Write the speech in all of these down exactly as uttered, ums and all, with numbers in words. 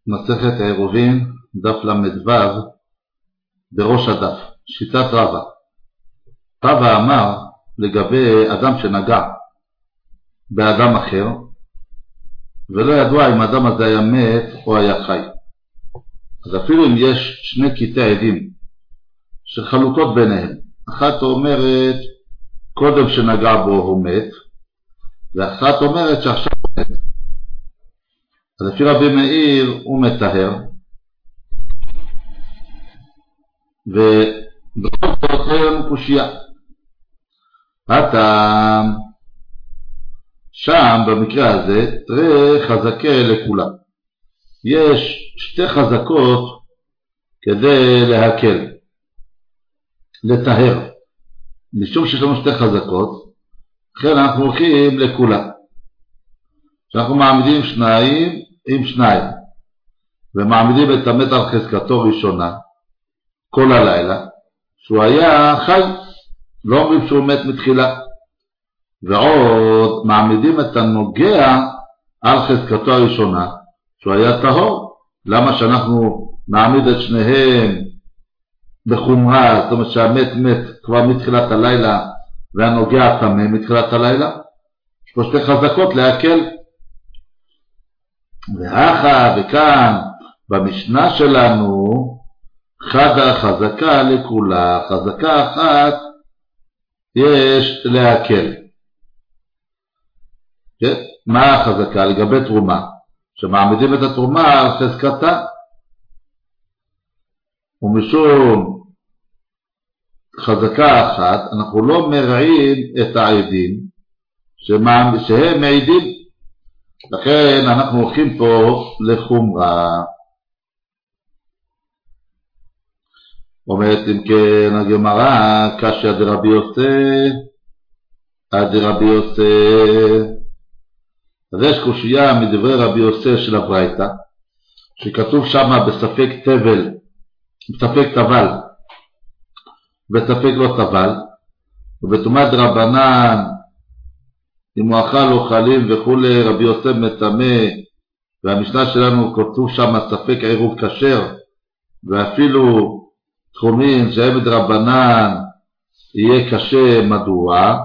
מסכת העירובין, דף למ"ו, בראש הדף, שיטת רבא. רבא אמר לגבי אדם שנגע באדם אחר, ולא ידוע אם האדם הזה היה מת או היה חי. אז אפילו אם יש שני קטעי עדים שחלוקות ביניהם, אחת אומרת קודם שנגע בו הוא מת, ואחת אומרת שעכשיו הוא מת. אז לפי רבי מאיר הוא מטהר, ובכל זאת לא יהיה קושיה. הטעם שם במקרה הזה תראה חזקה לכולם. יש שתי חזקות כדי להקל, לטהר. משום שיש לנו שתי חזקות, לכן אנחנו הולכים לכולה. שאנחנו מעמידים שניים עם שניים, ומעמידים את המת על חזקתו ראשונה כל הלילה, שהוא היה חי, לא אומרים שהוא מת מתחילה. ועוד מעמידים את הנוגע על חזקתו הראשונה, שהוא היה טהור. למה שאנחנו נעמיד את שניהם בחומרה, זאת אומרת שהמת מת כבר מתחילת הלילה, והנוגע טמא מתחילת הלילה? יש פה שתי חזקות להקל. ואחר וכאן במשנה שלנו חדה חזקה לכולה, חזקה אחת יש להקל. כן? מה החזקה? לגבי תרומה, שמעמידים את התרומה על חזקתה, ומשום חזקה אחת אנחנו לא מרעים את העדים שהם מעידים, לכן אנחנו הולכים פה לחומרה. אומרת אם כן הגמרא, קשיא דרבי יוסי דרבי יוסי. אז יש קושיה מדברי רבי יוסי של הברייתא, שכתוב שם בספק תבל, בספק תבל בספק לא תבל, ובתומת רבנן אם הוא אכל אוכלים וכולי, רבי יוסף מטמא, והמשנה שלנו כתוב שם ספק עירוב כשר, ואפילו תחומין שעבד רבנן יהיה קשה. מדוע?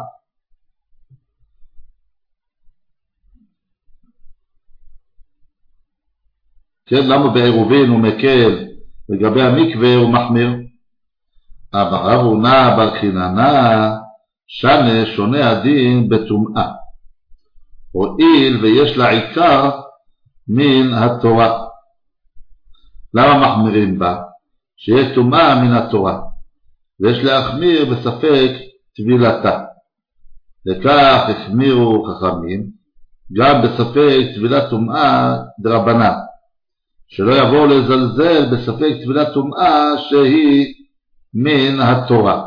כן, למה בעירובין הוא מקל, לגבי המקווה הוא מחמיר? אבל רב הונא בר חיננה שנה שונה הדין בטומאה, הואיל ויש לה עיקר מן התורה. למה מחמירים בה? שיש טומאה מן התורה, ויש להחמיר בספק טבילתה. לכך החמירו חכמים גם בספק טבילת טומאה דרבנן, שלא יבואו לזלזל בספק טבילת טומאה שהיא מן התורה.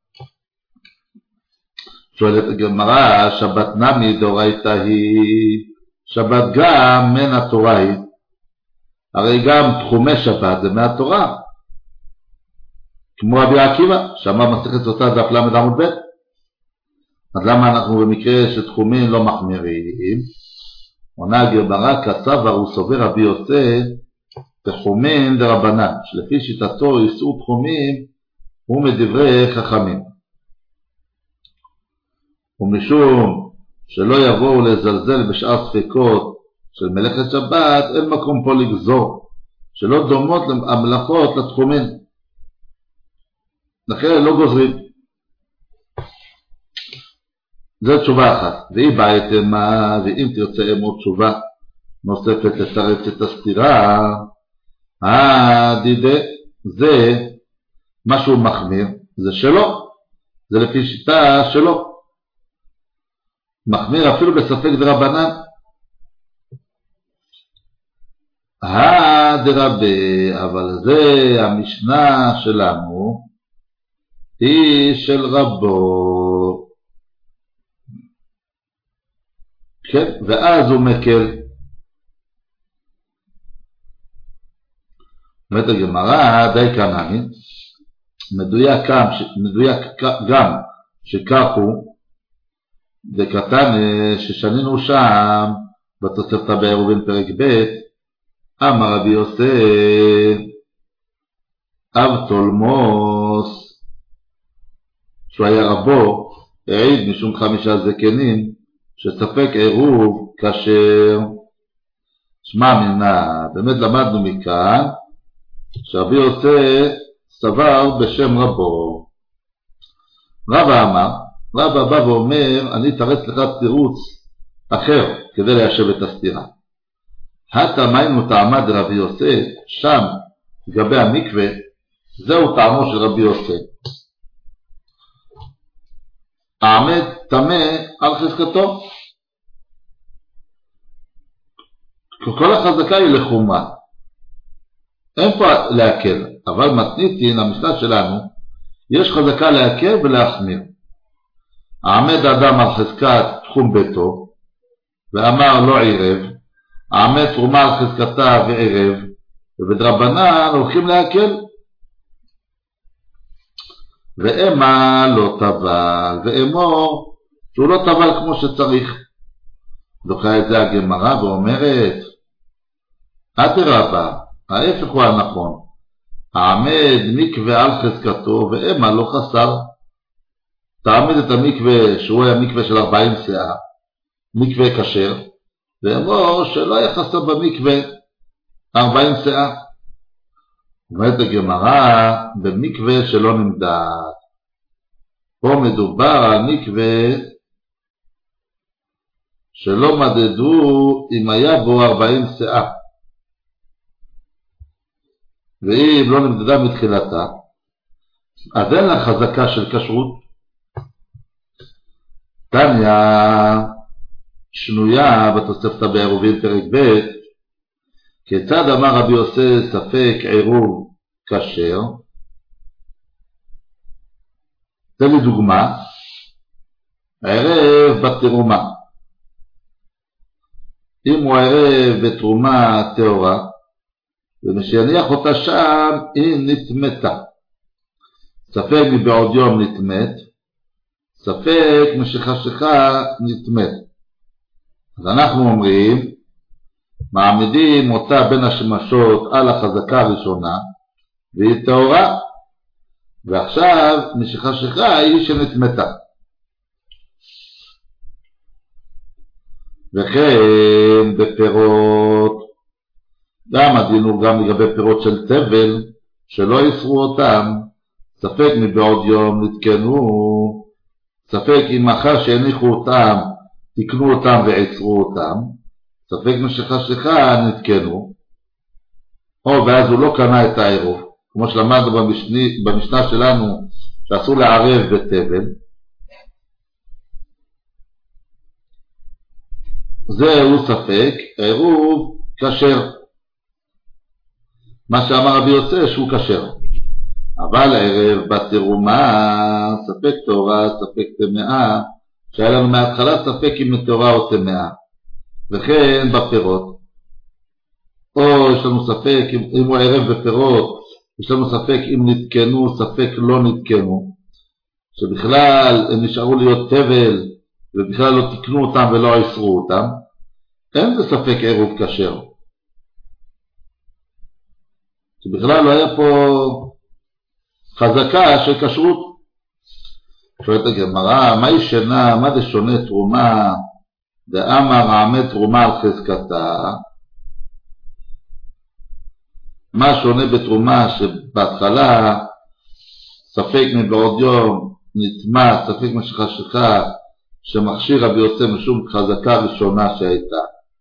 שואלת הגמרא, שבת נמי דאורייתא היא, שבת גם מן התורה היא? הרי גם תחומי שבת זה מהתורה, כמו רבי עקיבא שאמר מסכת סוטה דף למד עמוד ב'. אז למה אנחנו במקרה שתחומים לא מחמירים? עונה הגמרא, כסבר הוא סובר רבי יוסי תחומים דרבנן, שלפי שיטתו איסור תחומים הוא מדברי חכמים, ומשום שלא יבואו לזלזל בשאר ספקות של מלאכת שבת, אין מקום פה לגזור שלא דומות המלאכות לתחומים, לכן לא גוזרים. זו תשובה אחת. והיא בעייתם מה, ואם תרצה אמור תשובה נוספת לתרץ את הסתירה, הדידה זה משהו מחמיר, זה שלו, זה לפי שיטה שלו, מחמיר אפילו בספק דרבנן. הדרבי, אבל זה המשנה שלנו היא של רבו, כן, ואז הוא מקל. אומרת הגמרא, די קנני, מדויק גם, מדויק גם שכך הוא דקתן ששנינו שם בתוספתא בעירובין פרק ב', אמר רבי יוסף, אב תולמוס, שהוא היה רבו, העיד משום חמישה זקנים, שספק עירוב כשר. שמע מנה, באמת למדנו מכאן, שרבי יוסף סבר בשם רבו. רבא אמר, רבא בא ואומר, אני אתרץ לך תירוץ אחר, כדי ליישב את הסתירה. הטה מיינו טעמה דרבי יוסף, שם, לגבי המקווה, זהו טעמו של רבי יוסף. העמד תמה על חזקתו. כל החזקה היא לחומה. אין פה להקל, אבל מתניתין, המשנה שלנו, יש חזקה להקל ולהחמיר. העמד אדם על חזקת תחום ביתו, ואמר לא עירב, העמד תרומה על חזקתה ועירב, ובדרבנן הולכים להקל. ואמה לא טבל, ואמור שהוא לא טבל כמו שצריך. דוחה את זה הגמרא ואומרת, אדרבה, ההפך הוא הנכון, העמד מקווה על חזקתו ואמה לא חסר. תעמד את המקווה שהוא היה מקווה של ארבעים שאה, מקווה כשר, ואמור שלא היה חסר במקווה ארבעים שאה. אומרת הגמרא, במקווה שלא נמדד. פה מדובר על מקווה שלא מדדו אם היה בו ארבעים שאה, ואם לא נמדדה מתחילתה, אז אין לה חזקה של כשרות. תניא שנויה בתוספתא בעירובין פרק ב', כיצד אמר רבי יוסף ספק עירוב כשר? תן לי דוגמה. ערב בתרומה, אם הוא ערב בתרומה טהורה, ומשיניח אותה שם היא נתמתה. ספק מבעוד יום נתמת, ספק משחשכה נתמת. אז אנחנו אומרים, מעמידים אותה בין השמשות על החזקה הראשונה, והיא טהורה, ועכשיו משחשכה היא שנתמתה. וכן בפירות, גם הדינו גם לגבי פירות של תבל, שלא יסרו אותם, ספק מבעוד יום נתקנו, ספק אם אחר שהניחו אותם, תקנו אותם ועצרו אותם, ספק משחשכה נתקנו, או ואז הוא לא קנה את העירוב, כמו שלמדנו במשני, במשנה שלנו, שאסור לערב בתבל. זהו ספק, העירוב כשר. מה שאמר רבי יוסף שהוא כשר. אבל הערב בתרומה, ספק טהורה, ספק טמאה, שהיה לנו מההתחלה ספק אם טהורה או טמאה. וכן בפירות. או יש לנו ספק, אם, אם הוא הערב בפירות, יש לנו ספק אם נתקנו, ספק לא נתקנו. שבכלל הם נשארו להיות תבל, ובכלל לא תקנו אותם ולא עשרו אותם. אין זה ספק עירוב כשר. שבכלל לא היה פה חזקה של כשרות. שואלת הגמרא, מה ישנה, מה זה שונה תרומה, דאמר העמד תרומה על חזקתה? מה שונה בתרומה שבהתחלה ספק מבעוד יום נטמא, ספק משחשכה, שמכשיר רבי יוסף משום חזקה ראשונה שהייתה.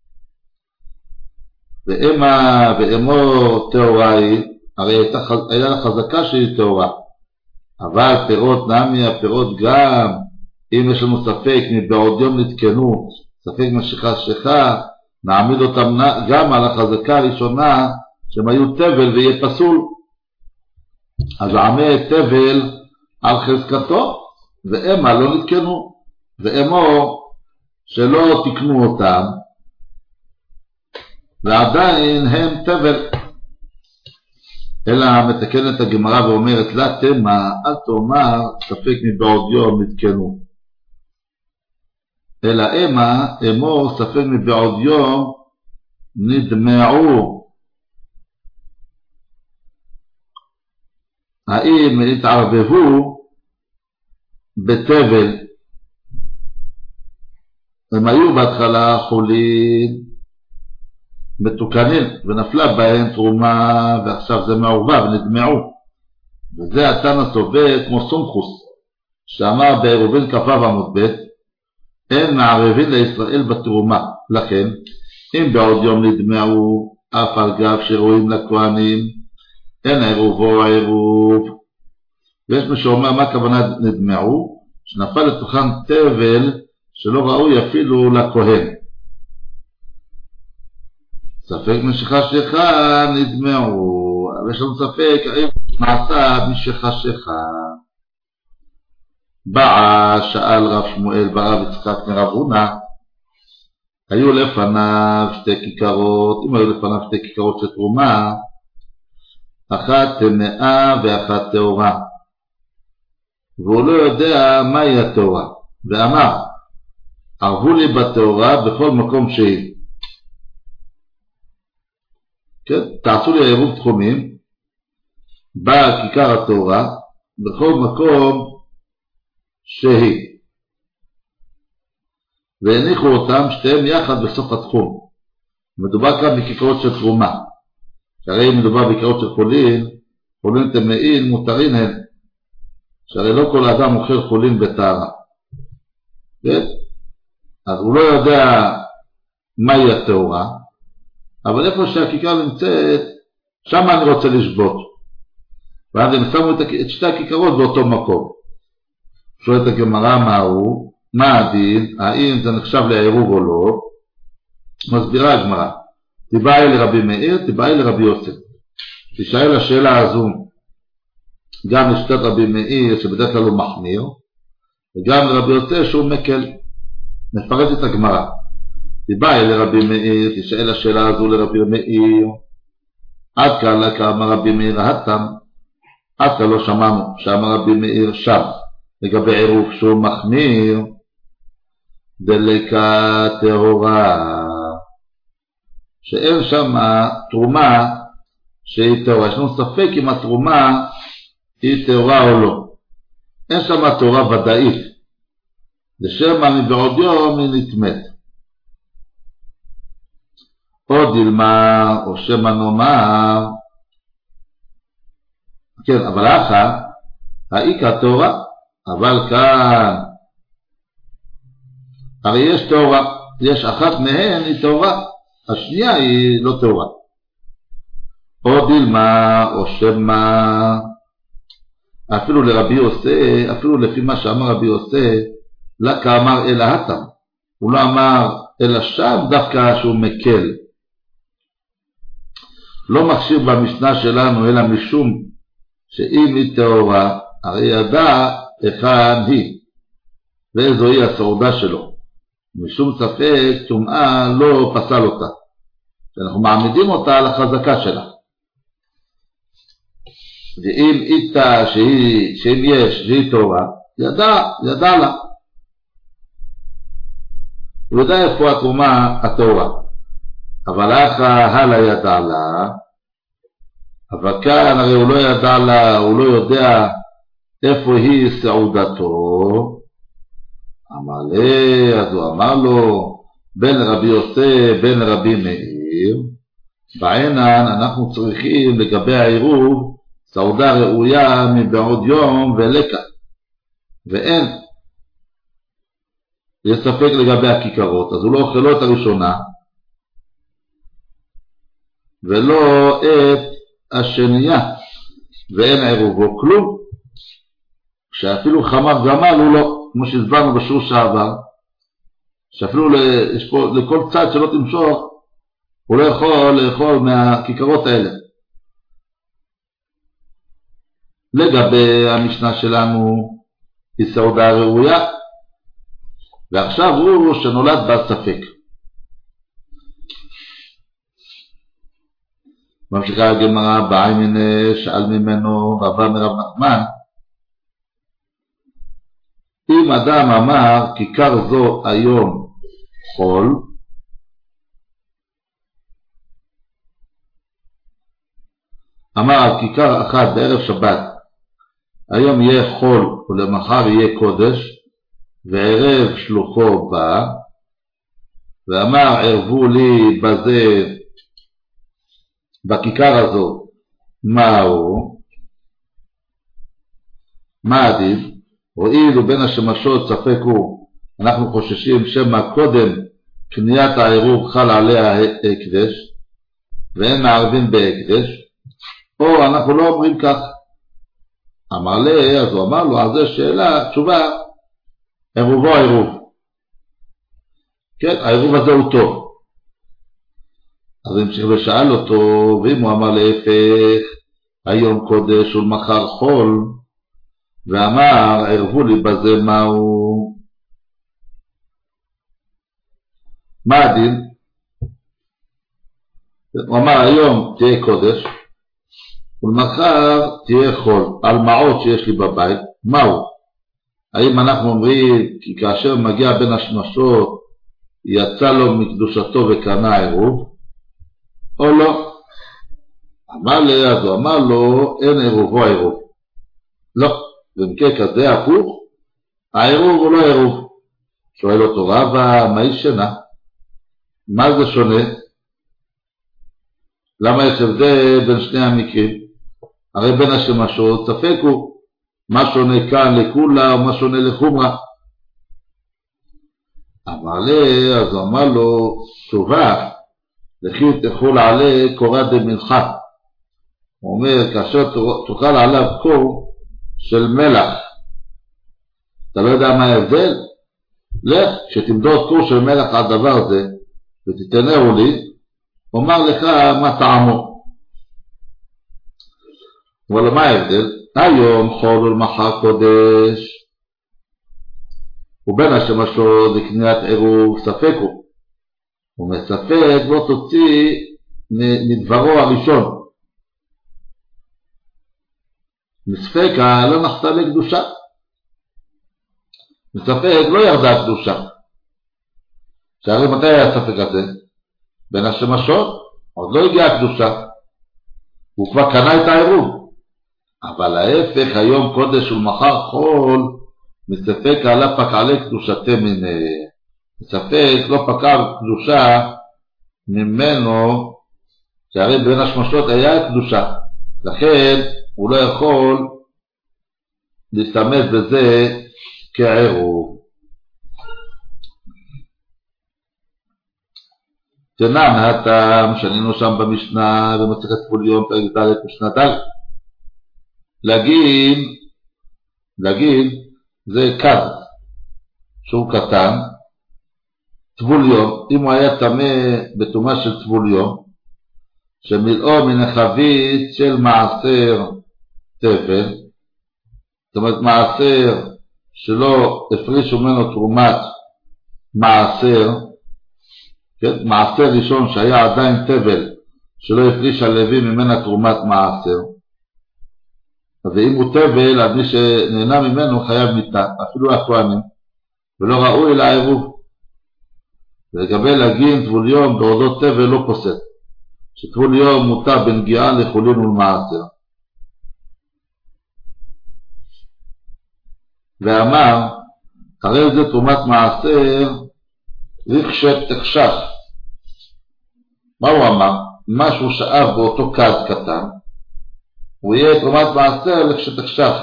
ואמה ואמור טהורה היא, הרי הייתה, היה לה חזקה שהיא טהורה. אבל פירות נמי, הפירות גם, אם יש לנו ספק מבעוד יום נתקנו, ספק משחשכה, נעמיד אותם גם על החזקה הראשונה, שהם היו תבל ויהיה פסול. אז העמד תבל על חזקתו, ואמה לא נתקנו, ואמור שלא תקנו אותם, ועדיין הם תבל. אלא מתקנת הגמרא ואומרת, לה תמה, אל תאמר ספק מבעוד יום נתקנו. אלא אמה, אמור ספק מבעוד יום נדמעו, האם התערבבו בתבל, הם היו בהתחלה חולים מתוקנים ונפלה בהם תרומה ועכשיו זה מעורבב ונדמעו, וזה התנא הסובר כמו סומכוס שאמר בעירובין כ"ו עמוד ב' אין מערבים לישראל בתרומה, לכן אם בעוד יום נדמעו אף על גב שרואים לכהנים אין עירובו עירוב. ויש מי שאומר מה הכוונה נדמעו? שנפל לתוכן תבל שלא ראוי אפילו לכהן. ספק משיכה שיכה נדמעו, ויש לנו ספק האם נעשה משיכה שיכה. באה שאל רב שמואל ברב יצחק מרב הונא, היו לפניו שתי כיכרות, אם היו לפניו שתי כיכרות של תרומה, אחת טמאה ואחת טהורה, והוא לא יודע מהי הטהורה, ואמר ערבו לי בטהורה בכל מקום שהיא. כן? תעשו לי עירוב תחומים בכיכר הטהורה בכל מקום שהיא, והניחו אותם שתיהם יחד בסוף התחום. מדובר כאן בכיכרות של תרומה, שהרי אם מדובר בכיכרות של חולין, חולין טמאים מותרים הן, שהרי לא כל אדם אוכל חולין בטהרה, כן? אז הוא לא יודע מהי הטהורה, אבל איפה שהכיכר נמצאת, שם אני רוצה לשבות. ואז הם שמו את שתי הכיכרות באותו מקום. שואלת הגמרא מה הוא, מה הדין, האם זה נחשב לעירוב או לא? מסבירה הגמרא, תיבאי לרבי מאיר, תיבאי לרבי יוסף. תשאל השאלה הזו גם לשיטת רבי מאיר שבדרך כלל הוא מחמיר, וגם לרבי יוסף שהוא מקל. נפרט את הגמרא. תיבאי לרבי מאיר, תשאל השאלה הזו לרבי מאיר, עד כאן אמר רבי מאיר התם, עד כאן לא שמענו שאמר רבי מאיר שם לגבי עירוב שהוא מחמיר, דליקה טהורה, שאין שם תרומה שהיא טהורה. יש לנו ספק אם התרומה היא טהורה או לא, אין שם תהורה ודאית, לשמה מבעוד יום היא נטמאת. או דילמה או שמה נאמר, כן, אבל אחת האיקה טהורה, אבל כאן הרי יש טהורה, יש אחת מהן היא טהורה, השנייה היא לא טהורה. או דילמה או שמה, אפילו לרבי יוסף, אפילו לפי מה שאמר רבי יוסף, לקה אמר אלא התם, הוא לא אמר אלא שם, דווקא שהוא מקל. לא מכשיר במשנה שלנו אלא משום שאם היא טהורה הרי ידע היכן היא ואיזוהי הסעודה שלו, משום ספק טומאה לא פסל אותה, שאנחנו מעמידים אותה על החזקה שלה. ואם איתה שהיא, שאם יש שהיא טהורה, ידע, ידע לה, הוא יודע איפה התרומה הטהורה, אבל אחא הלאה ידע לה, אבל כאן הרי הוא לא ידע לה, הוא לא יודע איפה היא סעודתו. אמר לי, אז הוא אמר לו, בין רבי יוסף בין רבי מאיר, בעינן אנחנו צריכים לגבי העירוב סעודה ראויה מבעוד יום ולקה, ואין יש ספק לגבי הכיכרות, אז הוא לא אוכל לא את הראשונה ולא את השנייה, ואין עירובו כלום, שאפילו חמר גמל הוא לא, כמו שהסברנו בשיעור שעבר, שאפילו יש פה, לכל צד שלא תמשוך הוא לא יכול לאכול מהכיכרות האלה. לגבי המשנה שלנו היא סעודה ראויה, ועכשיו הוא שנולד בספק. ממשיכה הגמרא, בעיימנה שאל ממנו רבה מרב נחמן, אם אדם אמר כיכר זו היום חול, אמר על כיכר אחת בערב שבת היום יהיה חול ולמחר יהיה קודש, וערב שלוחו בא, ואמר ערבו לי בזה, בכיכר הזו, מהו? מה הדין? הואילו בין השמשות ספק הוא, אנחנו חוששים שמה קודם קניית העירוב חל עליה הקדש, ואין מערבים בהקדש, או אנחנו לא אומרים כך. אמר לי, אז הוא אמר לו, אז זו שאלה, תשובה, עירובו העירוב. כן, העירוב הזה הוא טוב. אז המשיך ושאל אותו, ואם הוא אמר להפך, היום קודש ולמחר חול, ואמר, ערבו לי בזה מהו? מה הדין? הוא אמר, היום תהיה קודש, ולמחר תהיה חול, על מעות שיש לי בבית, מהו? האם אנחנו אומרים, כי כאשר מגיע בין השמשות, יצא לו מקדושתו וקנה עירוב, או לא? אמר לי, אז הוא אמר לו, אין עירובו עירוב. לא, במקרה כזה הפוך, העירוב הוא לא עירוב. שואל אותו רבא, מה היא שנה? מה זה שונה? למה יש הבדל בין שני המקרים? הרי בין השמשות ספק הוא, מה שונה כאן לכולה או מה שונה לחומרה. אמר לי, אז הוא אמר לו, תשובה, לכי תחול עלי קורא דמנחה. הוא אומר, כאשר תאכל עליו קור של מלח, אתה לא יודע מה ההבדל? לך, שתמדוד קור של מלח על דבר זה, ותתנאו לי, אומר לך מה טעמו. אבל מה ההבדל? היום חול ולמחר קודש, ובין השמשות לקניית עירוב ספק הוא. ומספק לא תוציא מדברו הראשון. מספקה לא נחתה לקדושה. מספק לא ירדה קדושה. שהרי מתי היה הספק הזה? בין השמשות עוד לא הגיעה הקדושה. הוא כבר קנה את העירוב. אבל ההפך, היום קודש ולמחר חול, מספק עלה פקעלי קדושתה מיני. מספק לא פקע קדושה ממנו, שהרי בין השמשות היה קדושה. לכן הוא לא יכול להשתמש בזה כעירוב. תנא מהטעם שנינו שם במשנה במסכת טבול יום פרק ד' משנה ד'. להגיד, להגיד זה כד שהוא קטן, טבול יום, אם הוא היה טמא בטומאה של טבול יום, שמילאו מן החבית של מעשר תבל, זאת אומרת מעשר שלא הפרישו ממנו תרומת מעשר, כן? מעשר ראשון שהיה עדיין תבל, שלא הפריש הלוי ממנה תרומת מעשר, ואם הוא תבל, אז מי שנהנה ממנו חייב מיתה, אפילו הכהנים, ולא ראוי לעירוב. ולגבי לגין טבול יום בעודו תבל לא פוסק, שטבול יום מותר בנגיעה לחולין ולמעשר. ואמר, הרי זה תרומת מעשר רכשת תחשך. מה הוא אמר? משהו שאב באותו כד קטן, הוא יהיה תרומת מעשר רכשת תחשך.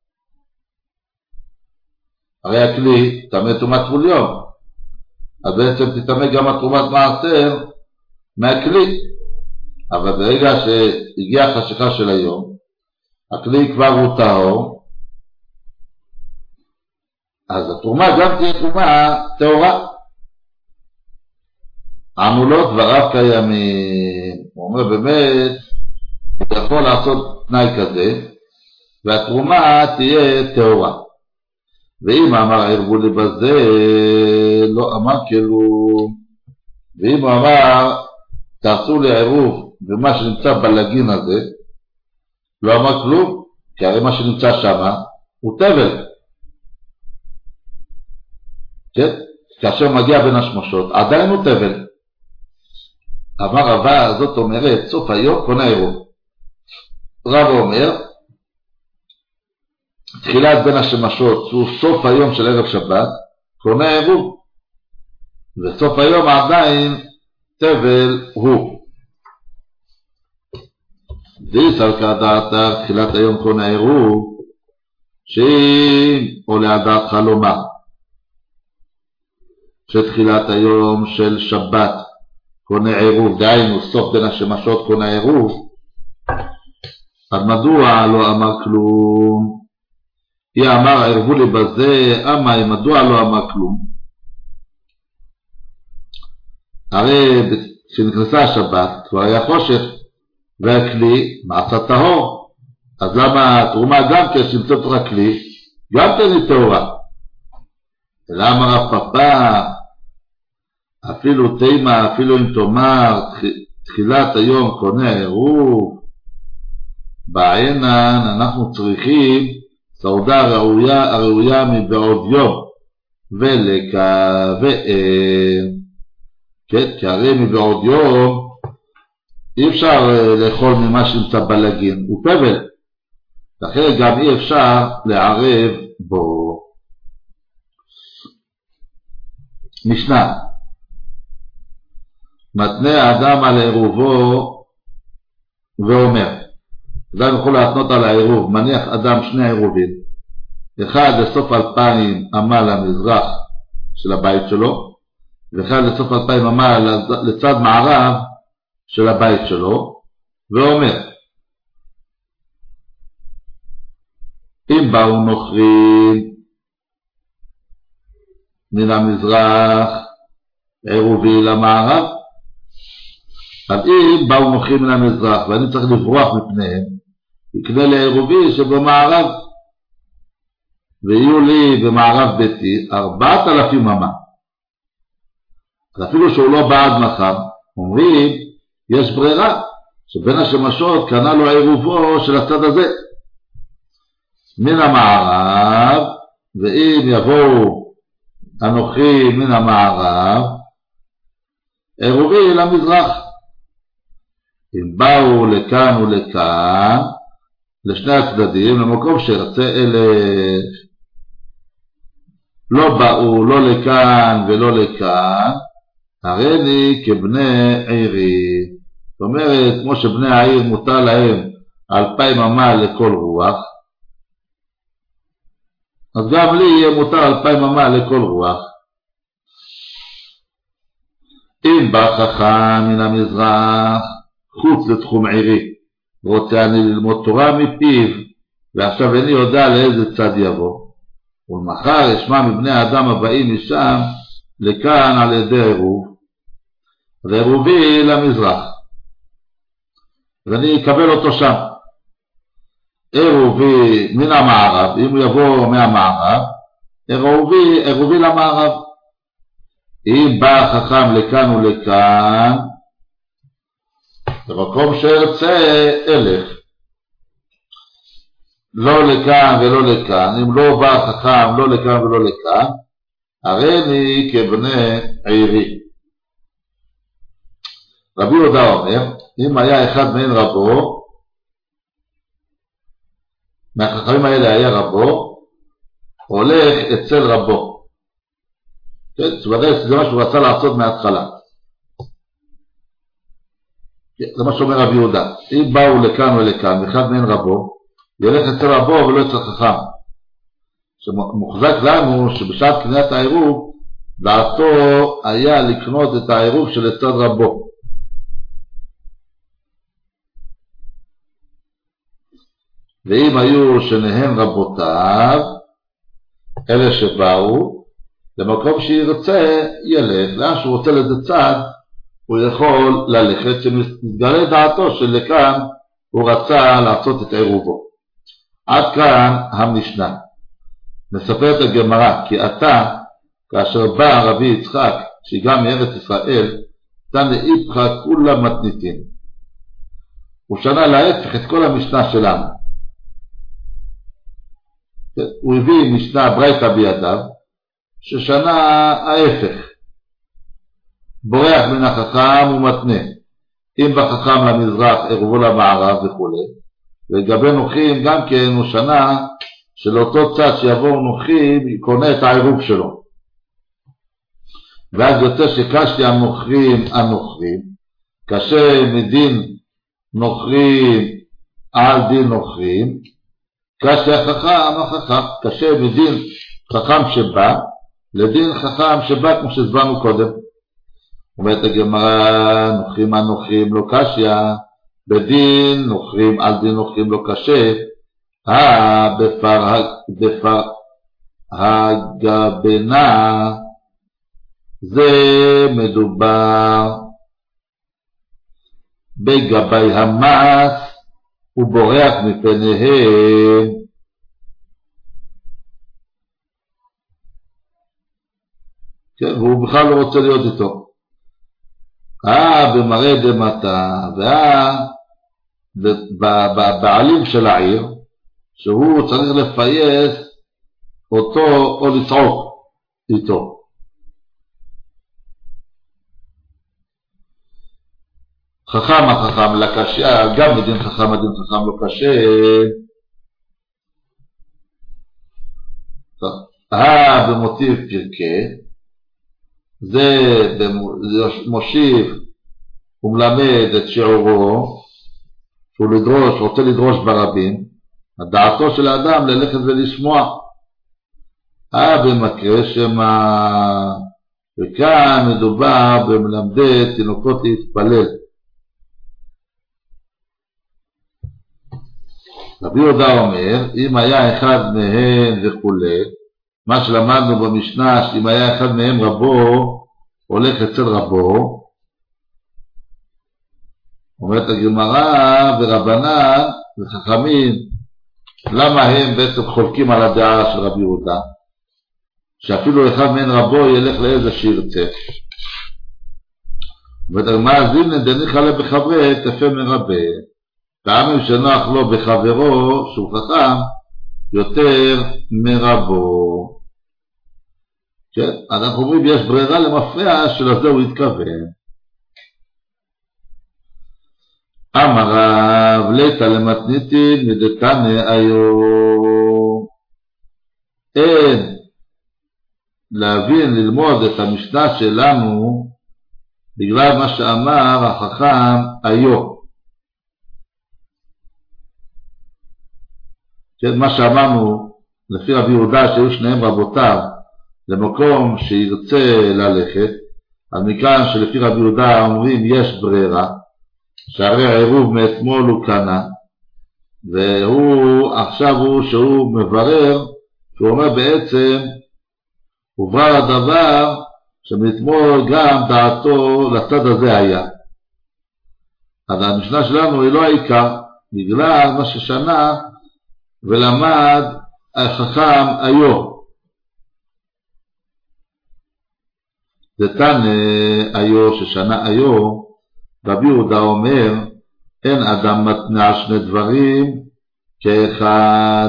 הרי הכלי תמה תרומת טבול יום, אז בעצם תתמה גם התרומת מעשר מהכלי. אבל ברגע שהגיעה החשכה של היום, הכלי כבר הוא טהור, אז התרומה גם תהיה תרומה טהורה. ענו לו דבריו קיימים. הוא אומר באמת, אתה יכול לעשות תנאי כזה, והתרומה תהיה טהורה. ואם אמר ערבו לי בזה, לא אמר כלום. ואם הוא אמר, תעשו לי עירוב במה שנמצא בלגין הזה, לא אמר כלום, כי הרי מה שנמצא שם הוא תבל. כן? כאשר מגיע בין השמשות, עדיין הוא תבל. אמר רבא, זאת אומרת, סוף היום קונה עירוב. רבא אומר, תחילת בין השמשות שהוא סוף היום של ערב שבת, קונה עירוב, וסוף היום עדיין תבל הוא. דיס על כדעתה תחילת היום קונה עירוב, שאם עולה על דעתך לומר שתחילת היום של שבת קונה עירוב, דהיינו סוף בין השמשות קונה עירוב, אז מדוע לא אמר כלום? היא אמר ערבו לי בזה, אמי מדוע לא אמר כלום? הרי כשנכנסה השבת כבר היה חושך והכלי מעשה טהור, אז למה התרומה גם כשנמצא תוך הכלי גם כן היא טהורה? אלא אמר הפפה אפילו תימה, אפילו אם תאמר תחילת היום קונה עירוב, בעינן אנחנו צריכים סעודה ראויה, הראויה מבעוד יום ולקווה, כן, כי הרי מבעוד יום אי אפשר לאכול ממה שנמצא בלגין, הוא פבל, לכן גם אי אפשר לערב בו. משנה, מתנה האדם על עירובו ואומר, אדם יכול להתנות על העירוב, מניח אדם שני עירובים, אחד לסוף אלפיים אמה למזרח של הבית שלו, ואחד לסוף אלפיים אמה לצד מערב של הבית שלו, ואומר, אם באו נוכרים מן המזרח עירובי למערב, אז אם באו נוכרים מן המזרח ואני צריך לברוח מפניהם, יקנה לעירובי שבמערב, ויהיו לי במערב ביתי ארבעת אלפים אמה. אז אפילו שהוא לא בעד מחר, אומרים יש ברירה שבין השמשות קנה לו עירובו של הצד הזה מן המערב, ואם יבואו הנוכרים מן המערב עירובי למזרח. אם באו לכאן ולכאן לשני הצדדים, למקום שירצה אלה, לא באו לא לכאן ולא לכאן, הרי לי כבני עירי. זאת אומרת, כמו שבני העיר מותר להם אלפיים אמה לכל רוח, אז גם לי יהיה מותר אלפיים אמה לכל רוח. אם בא חכם מן המזרח חוץ לתחום עירי, רוצה אני ללמוד תורה מפיו, ועכשיו איני יודע לאיזה צד יבוא, ולמחר ישמע מבני האדם הבאים משם לכאן על ידי עירוב, ועירובי למזרח, ואני אקבל אותו שם. עירובי מן המערב, אם הוא יבוא מהמערב, עירובי, עירובי למערב. אם בא חכם לכאן ולכאן, במקום שירצה אלך, לא לכאן ולא לכאן, אם לא בא חכם לא לכאן ולא לכאן, הרי אני כבני עירי. רבי יהודה אומר, אם היה אחד מעין רבו, מהחכמים האלה היה רבו, הולך אצל רבו. כן, זה מה שהוא רצה לעשות מההתחלה. זה מה שאומר רבי יהודה, אם באו לכאן ולכאן, אחד מעין רבו, ילך אצל רבו ולא אצל חכם. שמוחזק לנו שבשעת קניית העירוב, דעתו היה לקנות את העירוב שלצד רבו. ואם היו שניהם רבותיו, אלה שבאו, למקום שירצה ילך, לאן שהוא רוצה לזה צד, הוא יכול ללכת, שמתגלה דעתו שלכאן הוא רצה לעשות את עירובו. עד כאן המשנה. מספרת הגמרא, כי אתה, כאשר בא רבי יצחק, שהגיע מארץ ישראל, תן לאיפך כולם מתניתים. הוא שנה להפך את כל המשנה שלנו. הוא הביא משנה ברייתא בידיו, ששנה ההפך. בורח מן החכם ומתנה. אם בחכם למזרח עירובו למערב וכו'. לגבי נוחים גם כן הוא שנה של אותו צד שיבואו נוכרים, קונה את העירוב שלו. ואז יוצא שקשי הנוכרים הנוכרים, קשה מדין נוכרים על דין נוכרים, קשי החכם החכם, קשה מדין חכם שבא, לדין חכם שבא כמו שהסברנו קודם. אומרת הגמרא, נוכרים הנוכרים לא קשיה, בדין נוכרים על דין נוכרים לא קשה, אה, בפר, בפר הגבנה, זה מדובר בגבי המס, הוא בורח מפניהם. כן, והוא בכלל לא רוצה להיות איתו. אה, במראה דמתה, ואה, בבעלים של העיר, שהוא צריך לפייס אותו או לצעוק איתו. חכם החכם לקשה, גם בדין חכם הדין חכם לא קשה. אה, במוטיב פרקה, זה מושיב ומלמד את שיעורו, שהוא לדרוש, רוצה לדרוש ברבים, הדעתו של האדם ללכת ולשמוע. אה, במקרה שמה, וכאן מדובר במלמדי תינוקות להתפלל. רבי יהודה אומר, אם היה אחד מהם וכולי, מה שלמדנו במשנה, שאם היה אחד מהם רבו, הולך אצל רבו, אומרת הגמרא ורבנן וחכמים, למה הם בעצם חולקים על הדעה של רבי יהודה? שאפילו אחד מהם רבו ילך לאיזה שירצה. אומרת הגמרא, אז אם נדניך לה בחברי, תפה מרבה. פעמים שנוח לו בחברו, שהוא חכם, יותר מרבו. כן? אנחנו אומרים, יש ברירה למפרע שלזה הוא התכוון. אמר רב, ליתא למתניתין מדתניא היו. אין להבין, ללמוד את המשנה שלנו, בגלל מה שאמר החכם היו. כן, מה שאמרנו, לפי רבי יהודה, שהיו שניהם רבותיו, למקום שירצה ללכת, אז מכאן שלפי רבי יהודה אומרים יש ברירה, שהרי העירוב מאתמול הוא קנה, והוא עכשיו הוא שהוא מברר, שהוא אומר בעצם, הוברר הדבר שמאתמול גם דעתו לצד הזה היה. אז המשנה שלנו היא לא העיקר, בגלל מה ששנה ולמד החכם היו. דתנא היו ששנה היו, רבי יהודה אומר, אין אדם מתנה שני דברים כאחד.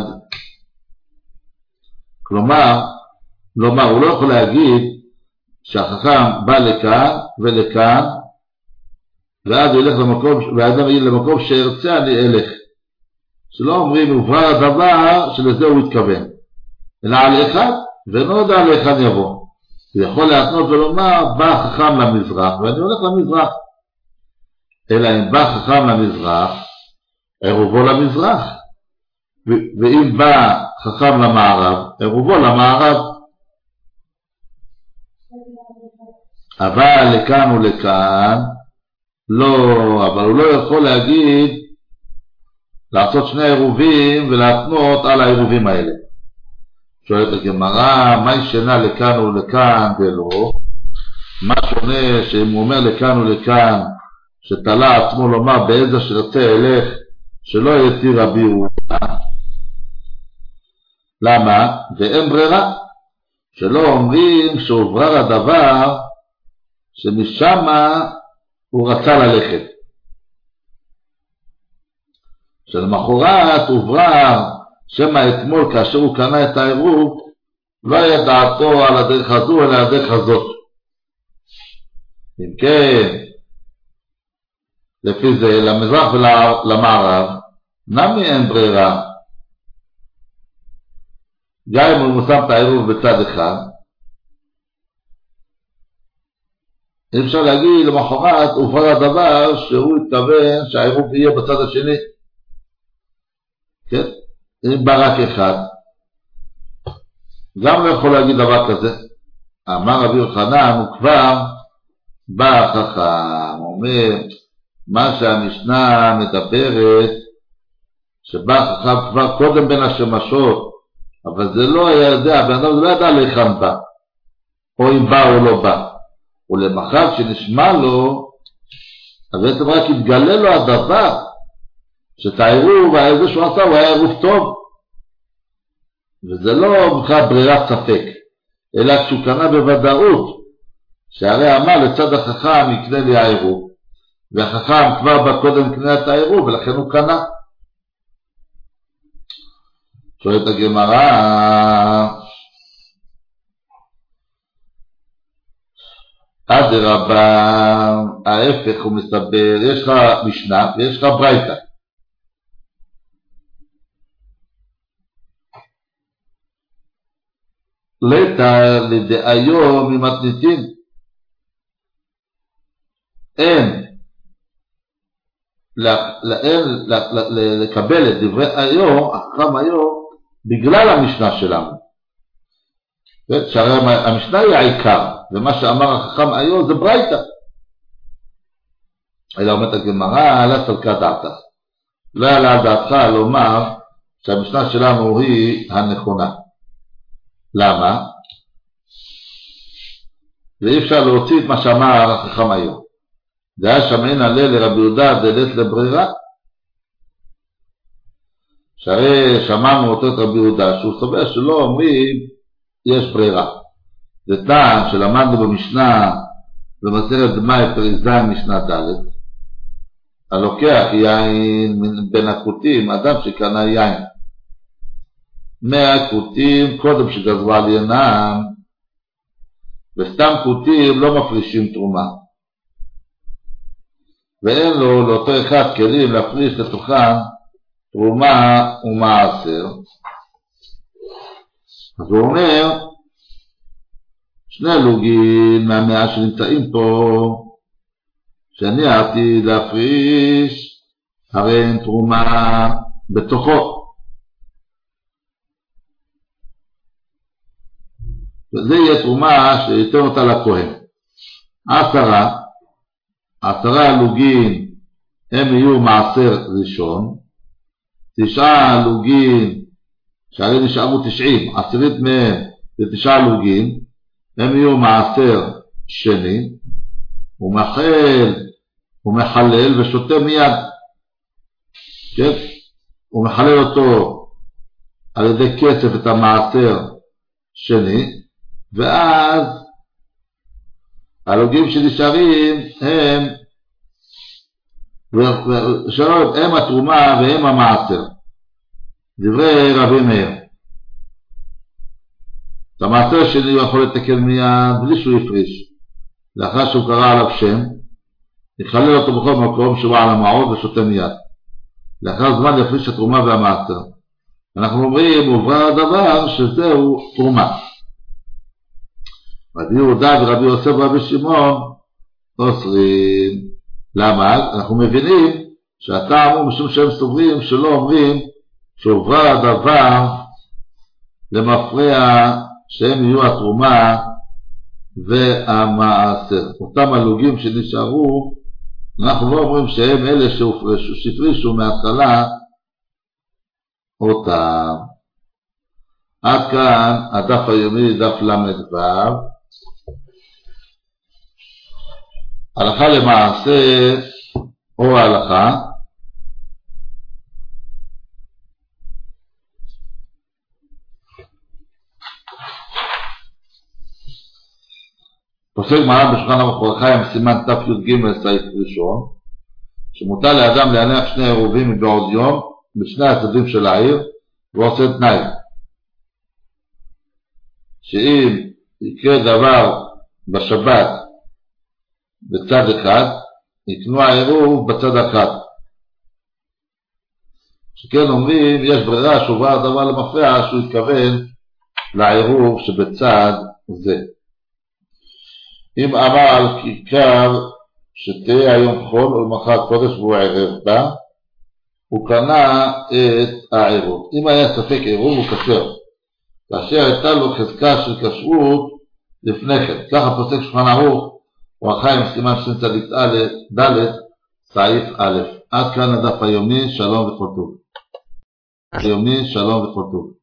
כלומר, כלומר, הוא לא יכול להגיד שהחכם בא לכאן ולכאן, ואז הוא ילך למקום, והאדם יהיה למקום שירצה אני אלך. שלא אומרים, הוברר הדבר שלזה הוא התכוון. אלא על אחד, ולא יודע על אחד יבוא. הוא יכול להתנות ולומר, בא חכם למזרח, ואני הולך למזרח. אלא אם בא חכם למזרח, עירובו למזרח. ואם בא חכם למערב, עירובו למערב. אבל לכאן ולכאן, לא, אבל הוא לא יכול להגיד, לעשות שני עירובים ולהתנות על העירובים האלה. שואלת הגמרא, מה ישנה לכאן ולכאן ולא? מה שונה שאם הוא אומר לכאן ולכאן, שתלה עצמו לומר באיזה שרצה אלך, שלא יתיר רבי יהודה? למה? ואין ברירה. שלא אומרים שהוברר הדבר, שמשם הוא רצה ללכת. שלמחרת הוברר, שמה אתמול כאשר הוא קנה את העירוב, לא היה דעתו על הדרך הזו אלא הדרך הזאת. אם כן, לפי זה למזרח ולמערב, נמי אין ברירה. גם אם הוא שם את העירוב בצד אחד, אי אפשר להגיד למחרת הופר הדבר שהוא התכוון שהעירוב יהיה בצד השני. כן? אם בא רק אחד, גם לא יכול להגיד דבר כזה. אמר רבי יוחנן, הוא כבר בא חכם, הוא אומר, מה שהמשנה מדברת, שבא חכם כבר קודם בין השמשות, אבל זה לא היה יודע, הבן אדם לא ידע להיכן בא, או אם בא או לא בא. ולמחר שנשמע לו, אז בעצם רק התגלה לו הדבר, שאת העירוב, האיזה שהוא עשה, הוא היה עירוב טוב. וזה לא בכלל ברירת ספק, אלא כשהוא קנה בוודאות, שהרי אמר לצד החכם יקנה לי העירוב, והחכם כבר בא קודם קנה את העירוב, ולכן הוא קנה. שואלת הגמרא, אדרבה, ההפך הוא מסבר, יש לך משנה ויש לך ברייתא. לטא לדאיו ממתניתין, אין לקבל את דברי איו, החכם איו, בגלל המשנה שלנו. שהרי המשנה היא העיקר, ומה שאמר החכם איו זה ברייתא. אלא אומרת הגמרא, לא סלקה דעתך. לא עלה על דעתך לומר שהמשנה שלנו היא הנכונה. למה? ואי אפשר להוציא את מה שאמר החכם איו. זה היה שמעין עלה לרבי יהודה דלת לברירה. שהרי שמענו אותו את רבי יהודה שהוא סובר שלא אומרים יש ברירה. זה טעם שלמדנו במשנה במסכת דמאי פרק ז' משנה ד', הלוקח יין בין הכותים, אדם שקנה יין מהכותים קודם שגזרו על ינם, וסתם כותים לא מפרישים תרומה, ואין לו לאותו אחד כלים להפריש לתוכן תרומה ומעשר. אז הוא אומר, שני לוגים מהמאה שנמצאים פה, שאני העתיד להפריש, הרי אין תרומה בתוכו. וזה יהיה תרומה שייתן אותה לכהן. עשרה, עשרה לוגים הם יהיו מעשר ראשון, תשעה לוגים, שהרי נשארו תשעים, עשירית מהם זה תשעה לוגים, הם יהיו מעשר שני, הוא מחל, הוא מחלל ושותה מיד, כן? הוא מחלל אותו על ידי כסף את המעשר שני, ואז הלוגים שנשארים הם הם התרומה והם המעשר. דברי רבי מאיר, את המעשר שני הוא יכול לתקן מיד בלי שהוא יפריש, לאחר שהוא קרא עליו שם יחלל אותו בכל מקום שהוא על המעוד ושותה מיד, לאחר זמן יפריש התרומה והמעשר. אנחנו אומרים עוברה הדבר שזהו תרומה. רבי יהודה ורבי יוסף ורבי שמעון אוסרים. למה? אנחנו מבינים שהטעם הוא משום שהם סוברים שלא אומרים שעוברה הדבר למפרע שהם יהיו התרומה והמעשר. אותם הלוגים שנשארו, אנחנו לא אומרים שהם אלה שהופרשו, שהפרישו מההתחלה אותם. עד כאן הדף היומי, דף למ"ו. הלכה למעשה או ההלכה, פוסק מרן בשולחן ערוך אור החיים סימן תי"ג סעיף ראשון, שמותר לאדם להניח שני עירובים מבעוד יום בשני הצדדים של העיר, ועושה תנאי שאם יקרה דבר בשבת בצד אחד, יקנו העירוב בצד אחד. שכן אומרים יש ברירה שהובא הדבר למפרע שהוא התכוון לעירוב שבצד זה. אם אמר על כיכר שתהיה היום חול ולמחר קודש והוא ערב בה, הוא קנה את העירוב. אם היה ספק עירוב הוא כשר, כאשר הייתה לו חזקה של כשרות לפני כן. ככה פוסק שולחן ערוך אור החיים סימן ד' סעיף א'. עד כאן הדף היומי, שלום וכל טוב. היומי, שלום וכל טוב.